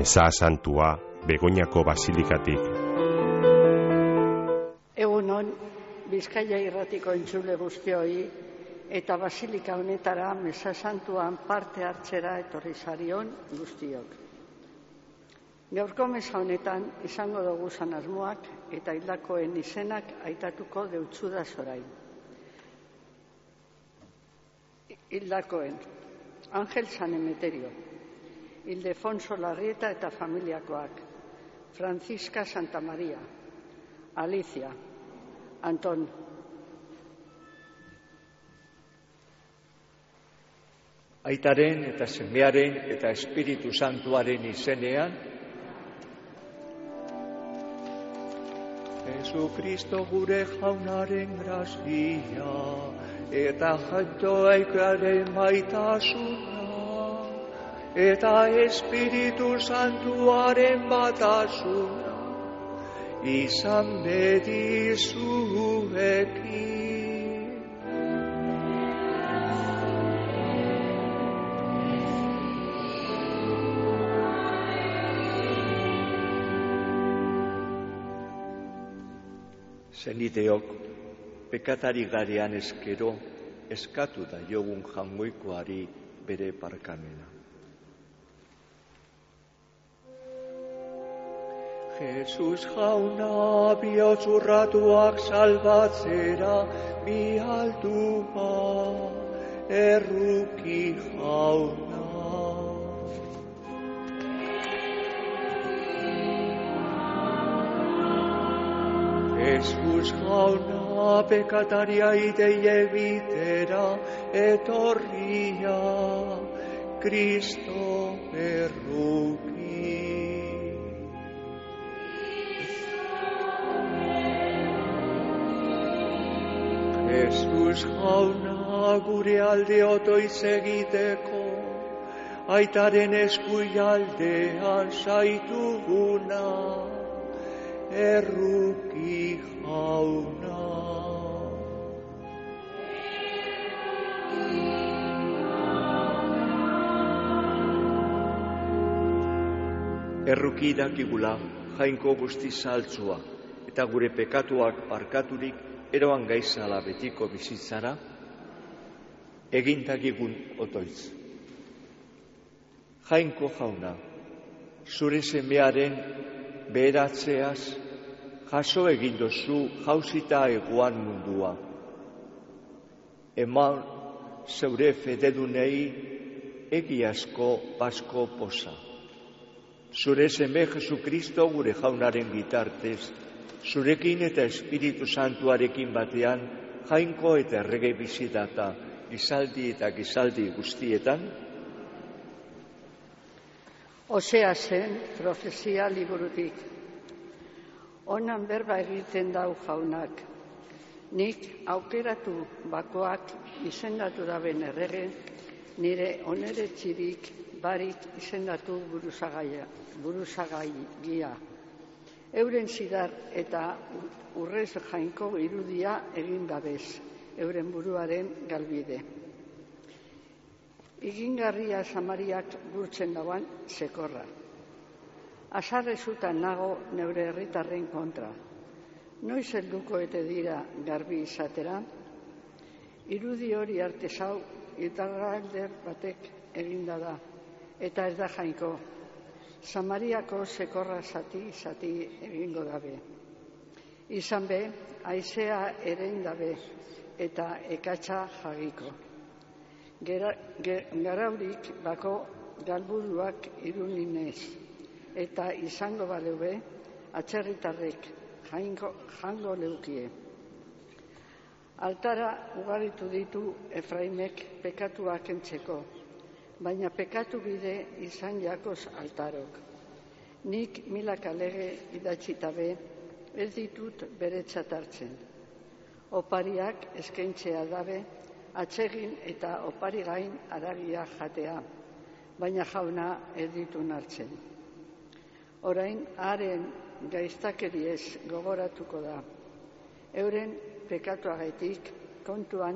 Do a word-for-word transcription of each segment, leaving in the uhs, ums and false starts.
Meza Santua Begoñako Basilikatik. Egunon, Bizkaia irratiko entzule guztioi eta Basilika honetara Meza Santuan parte hartzera etorri zarion guztiok. Gaurko meza honetan izango dugu asmoak eta hildakoen izenak aitatuko deutsudaz orain. Hildakoen: Angel San Emeterio, Ildefonso Larrieta eta familiakoak, Francisca Santa Maria, Alicia, Anton. Aitaren eta semearen eta Espiritu Santuaren izenean, Jesucristo gure jaunaren grazia eta jantoaikaren maitasuna eta Espiritu Santuaren batasuna izan bedizuekin. Zeniteok, pekatari garean eskero, eskatu da jogun jangoikoari bere barkamena. Jesus jauna bihotzurratuak salbatzera bihaldua, erruki jauna. Jesus jauna pekataria ideie bitera etorria, Kristo erruki. Jesus jauna gure alde otoiz egiteko, aitaren eskuialdean zaituguna, erruki jauna. Erruki dakigula jainko guzti saltzua eta gure pekatuak barkaturik eroan gaizala betiko bizitzara, egintakigun otoitz. Jainko jauna, zure semearen beheratzeaz, jaso egin dozu jausita egoan mundua. Eman zeure fededunei egiazko pasko posa. Zure seme Jesukristo gure jaunaren bitartez, zurekin eta Espiritu Santuarekin batean, jainko eta errege bizitata, gizaldi eta gizaldi guztietan. Oseasen profezia liburutik. Onan berba egiten dau jaunak. Nik aukeratu bakoak izendatu daben errege, nire oneretxirik barik izendatu buruzagaia, buruzagaia. Euren zidar eta urrez jainko irudia egin gabez, euren buruaren galbide. Igingarria Samariak gurtzen dauan sekorra. Azarrezutan nago neure herritarren kontra. Noiz helduko ete dira garbi izatera? Irudi hori artezau itarralder batek eginda da, eta ez da jainko. Samariako sekorra zati-zati egingo dabe. Izan be, haizea erein dabe eta ekatsa jagiko. Gera, ger, garaurik bako galburuak iruninez, eta izango baleube atzerritarrek jaingo, jango leukie. Altara ugaritu ditu Efraimek pekatuak entzeko, baina pekatu bide izan jakoz altarok. Nik milaka lege idatxitabe ez ditut beretzat hartzen. Opariak eskaintzea dabe, atsegin eta opari gain haragia jatea, baina jauna ez ditun hartzen. Orain haren gaiztakeriez gogoratuko da. Euren pekatuagaitik kontuan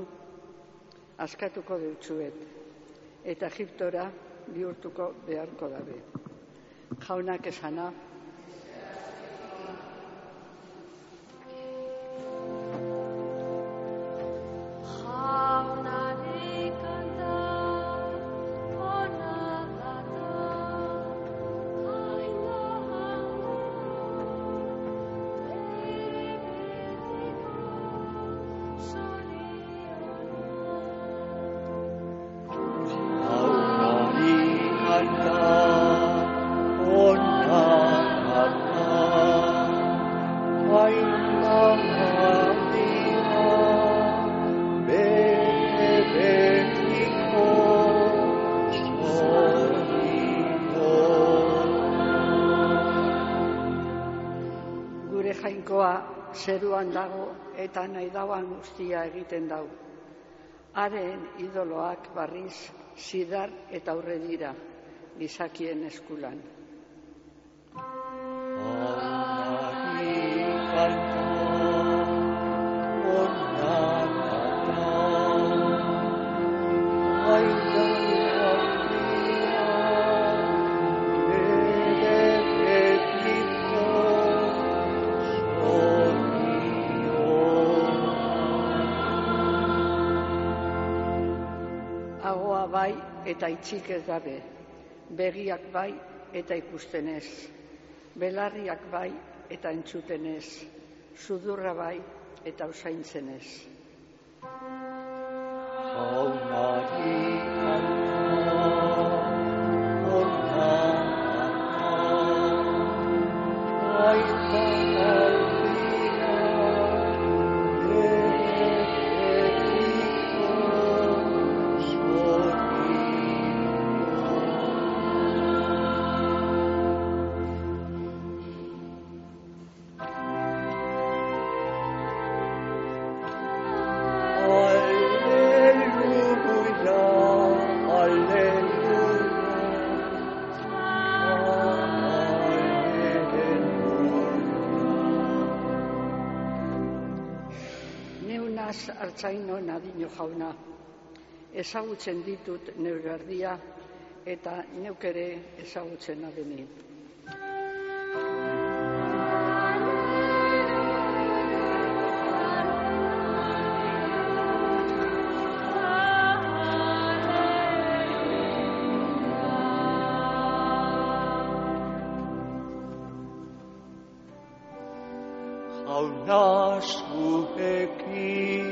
askatuko deutsuet, eta Egiptora bihurtuko beharko dabe. Jaunak esana. Zeruan dago eta nahi dauan guztia egiten dau. Haren idoloak barriz zidar eta aurre dira, gizakien eskulan. Bai eta itxik ez dabe, begiak bai eta ikusten ez, belarriak bai eta entzuten ez, sudurra bai eta usaintzen ez. Jaunari Artzaino Nadino jauna, ezagutzen ditut neure erdia eta neuk ere ezagutzen adeni. Jauna zuekin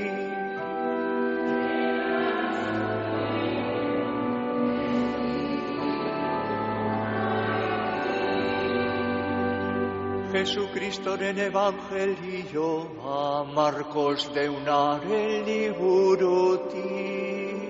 Jesucristoren evangelioa Markos deunaren liburutik.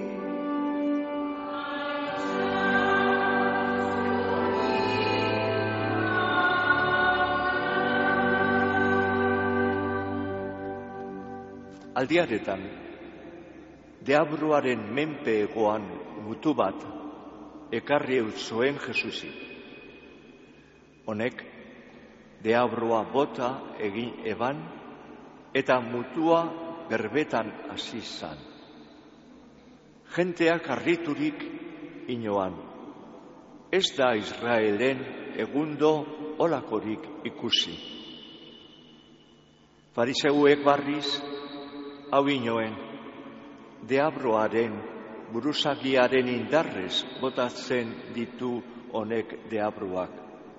Aldiaretan, deabruaren menpe egoan mutu bat ekarri eutzoen Jesusi. Honek, deabrua bota egin eban eta mutua berbetan hasi zan. Jenteak harriturik inoan. Ez da Israelen egundo olakorik ikusi. Fariseuek barriz, hau inoen, deabroaren buruzagiaren indarrez botatzen ditu honek deabruak.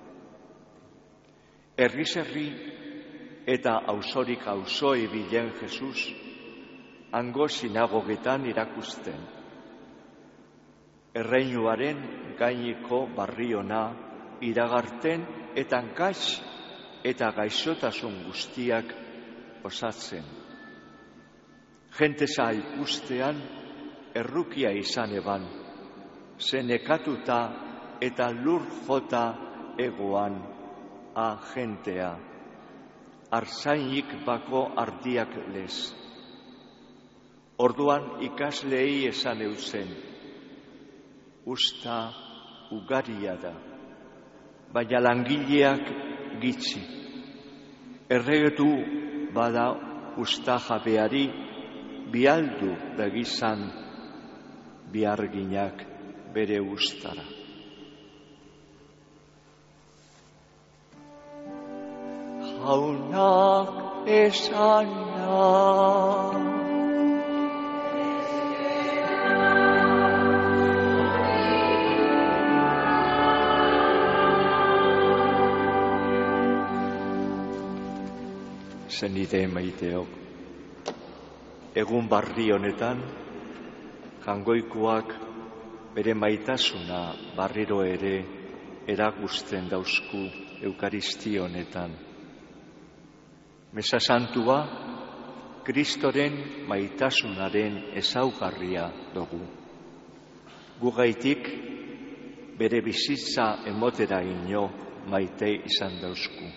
Herriz herri eta auzorik auzo ibilen Jesus, hango sinagogetan irakusten. Erreinuaren gaineko barriona iragarten eta hankats eta gaixotasun guztiak osatzen. Jentesa ikustean errukia izan eban, zenekatuta eta lur jota egoan a jentea, arzainik bako ardiak lez. Orduan ikaslei esan eutzen, usta ugaria da, baina langileak gitxi. Erregetu bada usta jabeari bialdu begizan biarginak bere ustara. jaunak esana. Zenide maiteok, egun barri honetan, Jangoikoak bere maitasuna barriro ere erakusten dauzku Eukaristi honetan. Meza santua, Kristoren maitasunaren ezaugarria dugu. Gugaitik bere bizitza emotera ino maite izan dauzku.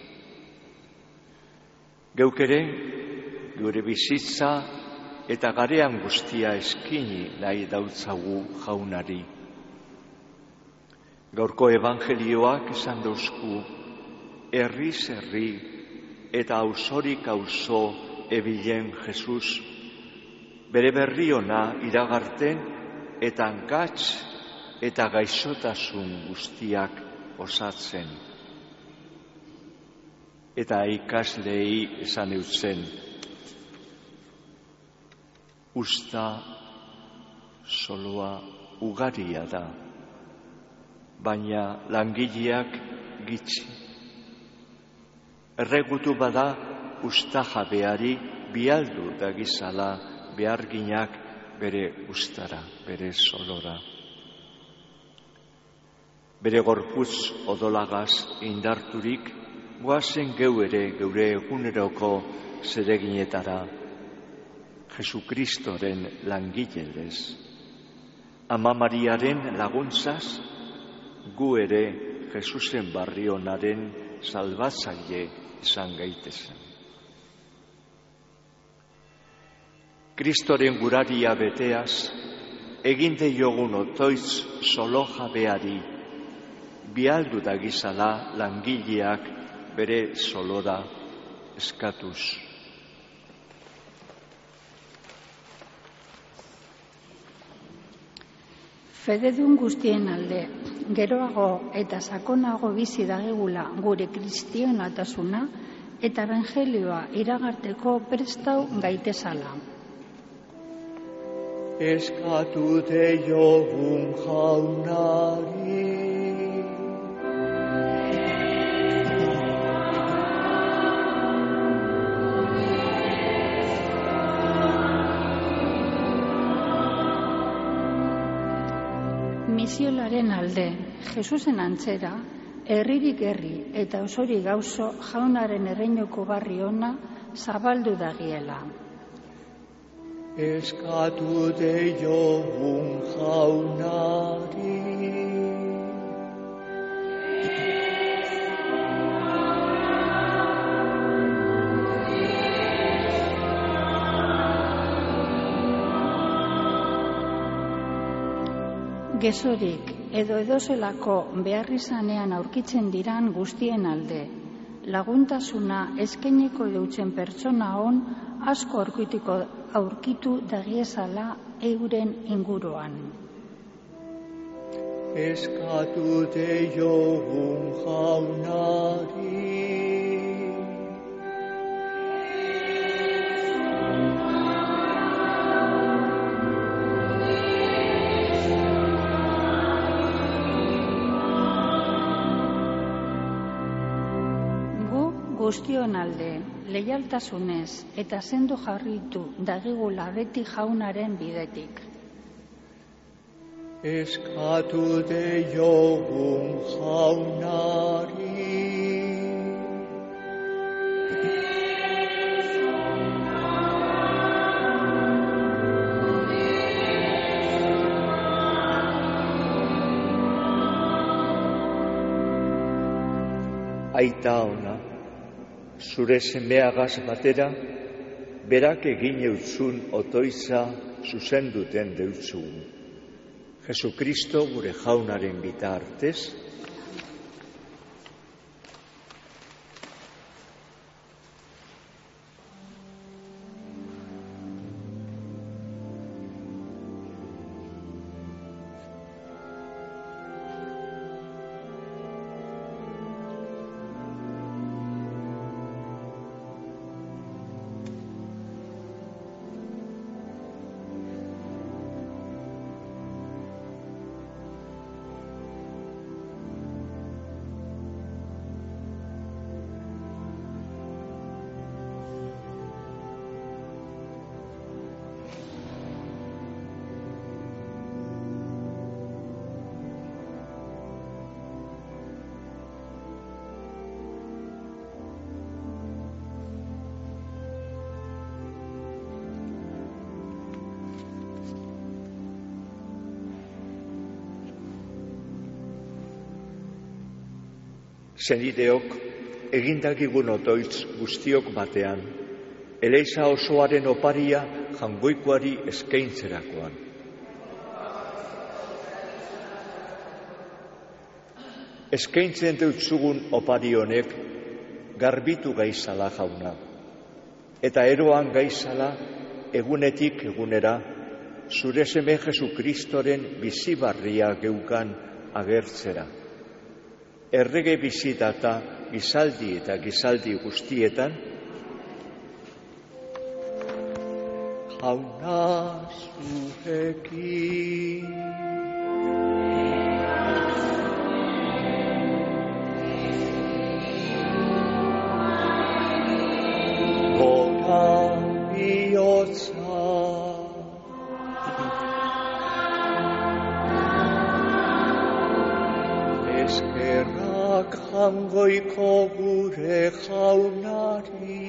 Geuk ere, gure bizitza eta garean guztia eskini nahi dautzagu jaunari. Gaurko evangelioak esan dauzku, herriz herri eta auzorik auzo ebilen Jesus, bere berri ona iragarten eta hankatz eta gaixotasun guztiak osatzen. Eta ikasleei esan eutzen, usta soloa ugaria da, baina langileak gitxi. Erregutu bada usta jabeari bialdu dagizala beharginak bere ustara, bere solora. Bere gorputz odolagaz indarturik, goazen geu ere geure eguneroko zereginetara, Jesukristoren langilelez. Ama Mariaren laguntzaz, gu ere Jesusen barrionaren salbatzaile izan gaitezen. Kristoren guraria beteaz, eginte jogun otoitz solo jabeari, bialdu dagizala langileak bere solora eskatuz. Fededun guztien alde, geroago eta sakonago bizi dagegula gure kristionatasuna eta evangelioa iragarteko prestau gaitezala. Eskatute jogun jaunari, Misiolaren alde, Jesusen antzera, herririk herri eta osorik gauzo jaunaren erreinoko barri ona zabaldu dagiela. Eskatute jogun jaunari. Gezorik edo edozelako beharrizanean aurkitzen diran guztien alde, laguntasuna eskainiko dutzen pertsona hon asko aurkituko aurkitu dagiezala euren inguruan. Eskatute jogun jaunari. Guztion alde, leialtasunez eta sendo jarritu dagigula beti jaunaren bidetik. Eskatute jogun jaunari. Aita ona, zure semeagaz batera, berak egin eutzun otoitza zuzenduten deutzugu. Jesukristo gure jaunaren bitartez, Zenideok, egindakigun otoitz guztiok batean, Eleiza osoaren oparia jangoikoari eskaintzerakoan. Eskaintzen deutzugun opari honek garbitu gaizala jauna, eta eroan gaizala egunetik egunera zure seme Jesukristoren bizibarria geukan agertzera. Errege bizitata gizaldi eta gizaldi guztietan, jauna zurekin. Gora bihotza, eskerrak jangoiko gure jaunari.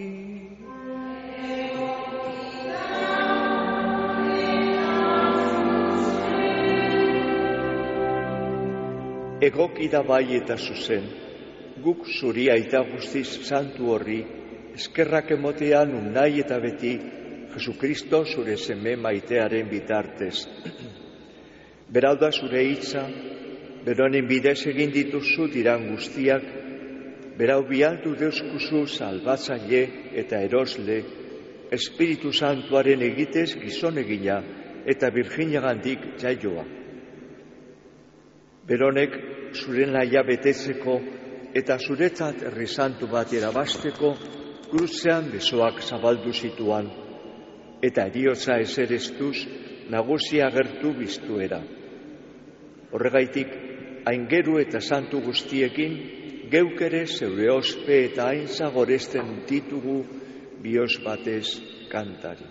Egoki da bai eta zuzen, guk zuri aita guztiz santu horri, eskerrak emotean unai eta beti, Jesukristo zure seme maitearen bitartez. Berau da zure hitza, beronen bidez egin dituzu diran guztiak, berau bialdu deuskuzu salbatzaile eta erosle, Espiritu Santuaren egitez gizon egina eta Virginiagandik jaioa. Beronek zure naia betetzeko eta zuretzat herri santu bat erabasteko kruzean besoak zabaldu zituan, eta eriotza eserestuz nagusi agertu biztuera. Horregaitik, aingeru eta santu guztiekin, geuk ere zeure ospe eta aintza goresten ditugu bihotz batez kantari.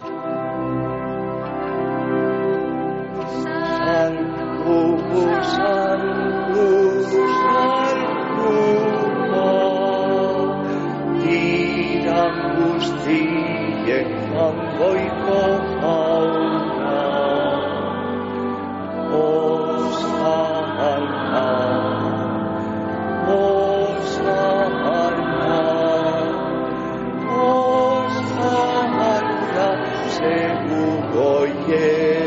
Santu, santu, santu, diran guztiek jangoiko jauna, Osana, Osana, Osana, segugoie.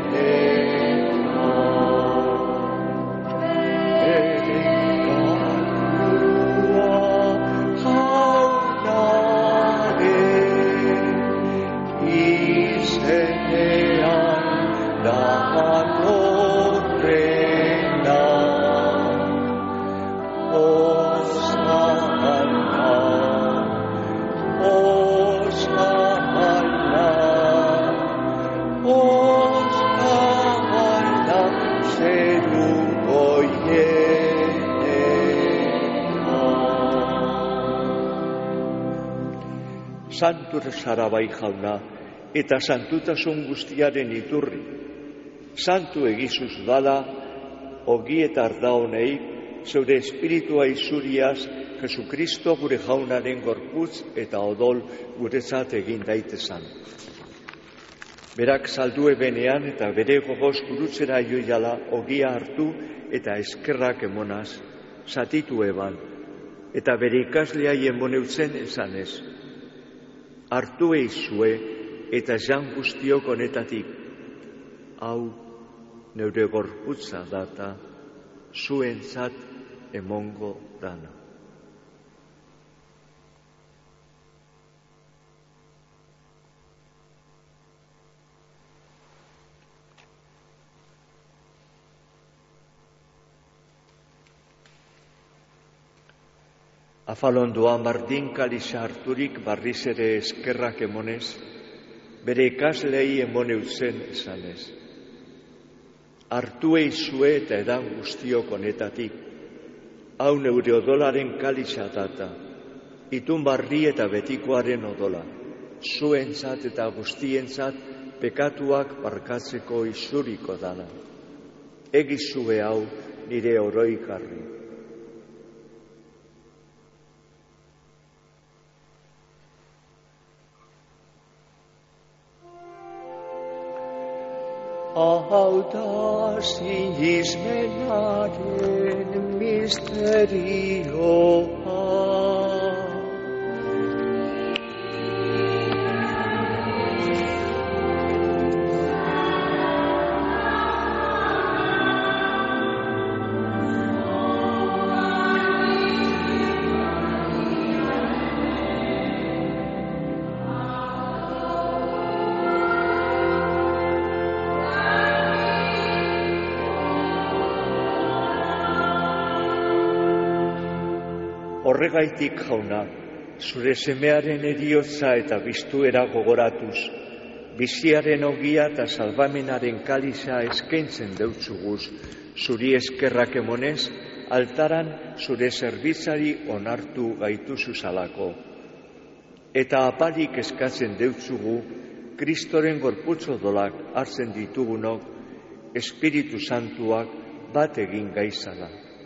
Santu zara bai jauna, eta santutasun guztiaren iturri. Santu egizuz bada, ogi eta arda honei, zeure espiritua izuriaz, Jesukristo gure jaunaren gorputz eta odol guretzat egin daitezan. Berak saldu ebenean eta bere gogoz gurutzera joiala ogia hartu eta eskerrak emonaz, zatitu eban, eta bere ikaslea emoneutzen esanez. Hartu eizue eta jan guztiok honetatik, hau neure gorputza data, zuentzat emongo dana. Afalondoa Martin kaliza harturik barriz ere eskerrak emonez, bere ikaslei emoneutzen esanez. Hartu eizue eta edan guztiok honetatik, hau neure odolaren kaliza data, itun barri eta betikoaren odola, zuentzat eta guztientzat pekatuak barkatzeko izuriko dana. Egizue hau nire oroikarri. Hau da sinismenaren misterioa. Horregaitik, Jauna, zure semearen heriotza eta biztuera gogoratuz, biziaren ogia eta salbamenaren kaliza eskaintzen deutzuguz, zuri eskerrak emonez, altaran zure zerbitzari onartu gaituzu zalako. Eta apalik eskatzen deutzugu, Kristoren gorputz odolak hartzen ditugunok, Espiritu Santuak bat egin gaizala.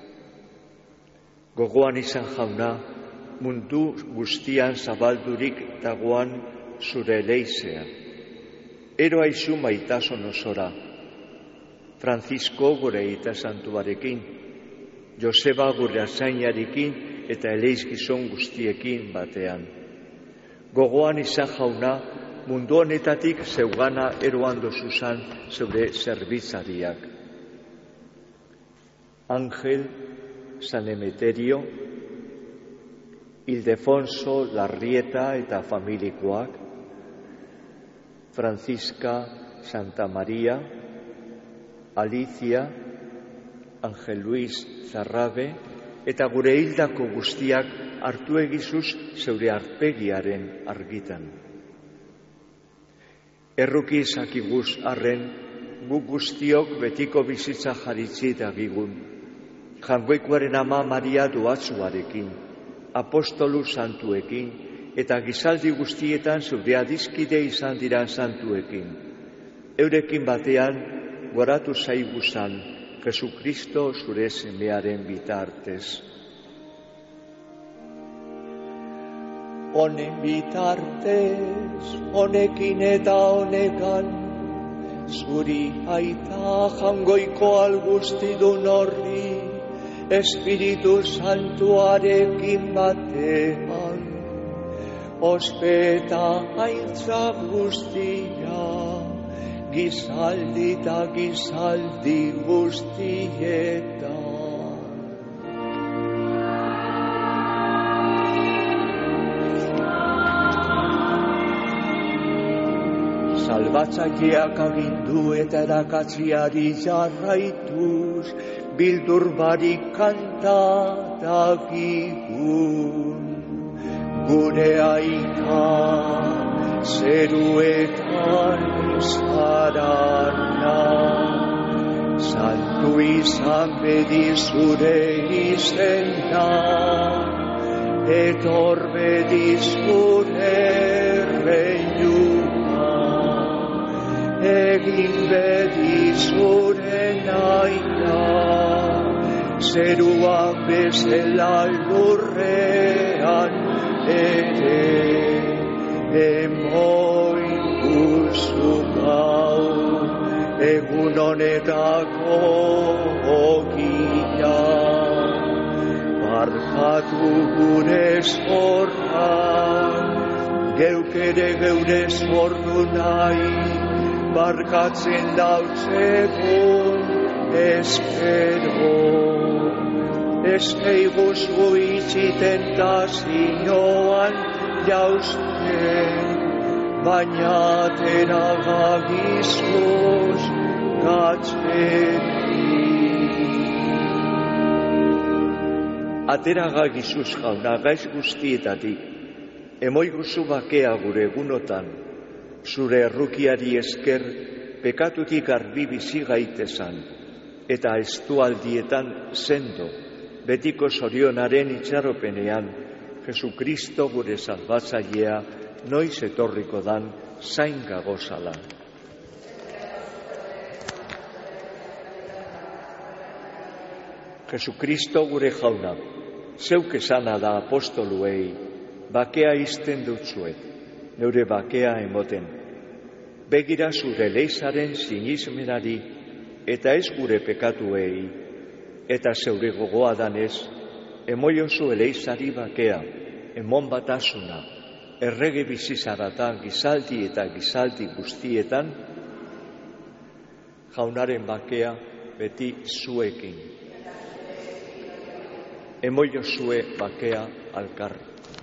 Gogoan izan, Jauna, mundu guztian zabaldurik dagoan zure leizea. Ero aizu maitasun osora, Francisco gure aita santuarekin, Joseba gure azainarekin eta eleiz gizon guztiekin batean. Gogoan izan, Jauna, mundu honetatik zeugana eroan dozuzan zeure zerbitzariak. Ángel, San Emeterio, Ildefonso Larrieta eta familikoak, Francisca Santa Maria, Alicia, Ángel Luis Zarrabe eta gure hildako guztiak hartu egizuz zeure arpegiaren argitan. Erruki izakiguz arren, guk guztiok betiko bizitza jaritzi dagigun, Jangoikoaren ama Maria Duatzuarekin, apostolu santuekin, eta gizaldi guztietan zeure adizkide izan diran santuekin. Eurekin batean, goratu zaiguzan, Jesukristo zure semearen bitartez. Honen bitartez, honekin eta honekan, zuri aita jangoiko algustidun horri, Espiritu Santuarekin batean, ospeta aintza guztia, gizaldi eta gizaldi guztietan. Salbatzaileak agindu eta erakatziari jarraituz, bildur barik kanta dagigun. Gure aita zeruetan izarana, santu izan bedi zure izena, etor bedi zure reinua, egin bedi zure naia, zeruak bezala lurrean ere, emoin guzu gau, egun honetako ogia, barkatu gure zorrak, geuk ere geure zordu nahi, barkatzen dautzegun espero. Eskeiguzu itxiten tazioan jauzten, baina teragagizuz gatzetik. Ateragagizuz jauna gaiz guztietatik, emoiguzu bakea gure egunotan, zure errukiari esker pekatutik argi bizi gaitezan, eta estualdietan sendo, betiko zorionaren itxaropenean, Jesukristo gure salbatzailea noiz etorriko dan zain gagozala. Jesukristo gure jauna, zeuk esana da apostoluei, bakea izten dutzuet, neure bakea emoten. Begira zure leizaren sinismenari eta ez gure pekatuei, eta zeure gogoa danez, emoiozu eleizari bakea, emon batasuna, errege bizizaratan gizaldi eta gizaldi guztietan, jaunaren bakea beti zuekin. Emoiozue bakea alkar.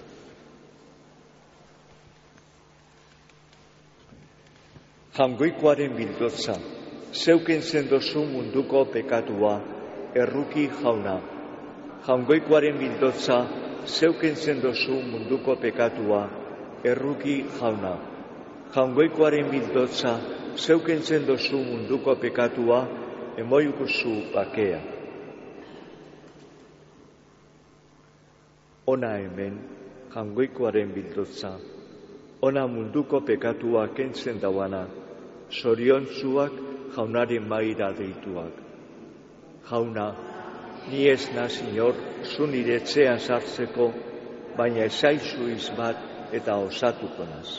Jaungoikoaren bildotza, zeuken zendozu munduko pekatua, erruki jauna. Jaungoikoaren bildotza, zeuken zendozu munduko pekatua, erruki jauna. Jaungoikoaren bildotza, zeuken zendozu munduko pekatua, emoikuzu bakea. Ona hemen, jaungoikoaren bildotza, ona munduko pekatua kentzen dauana, zoriontzuak jaunaren maira deituak. Jauna, ni ez naz inor, zu nire etxean sartzeko, baina esaizu izbat eta osatuko naz.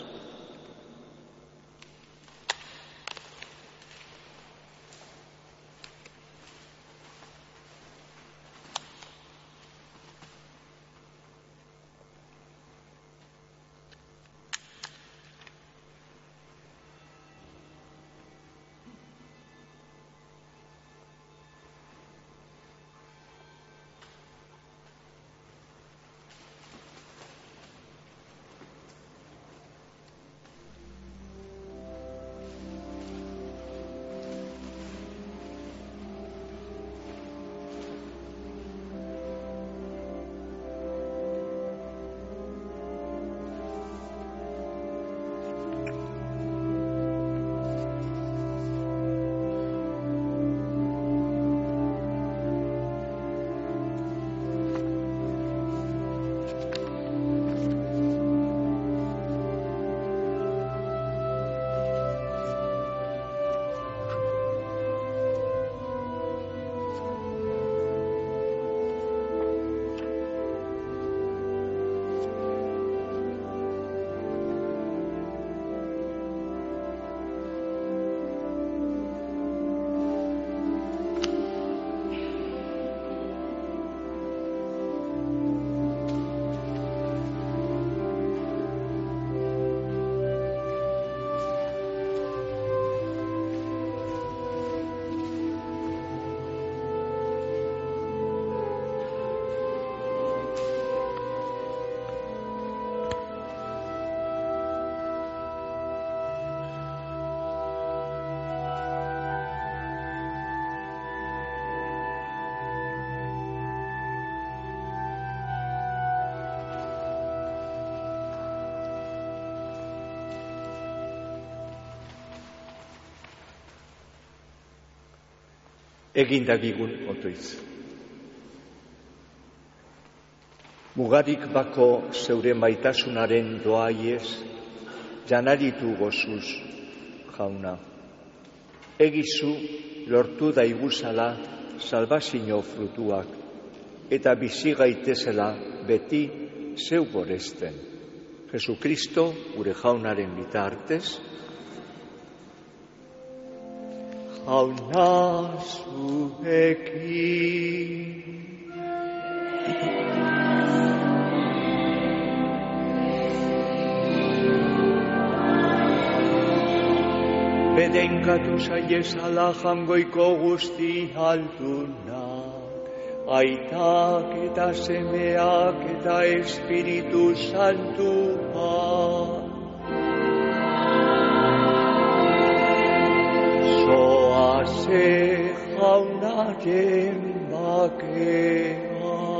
Egindagigun otoiz. Mugarik bako zeure maitasunaren doaiez, janaritu gozuz, jauna. Egizu lortu daiguzala salbazio frutuak, eta bizi gaitezela beti zeu goresten. Jesukristo, gure jaunaren bitartez, jauna zuekin. Bedenkatu zaiezala jangoiko guzti altunak, aitak eta semeak eta Espiritu Santua. Zoaze jaunaren bakea.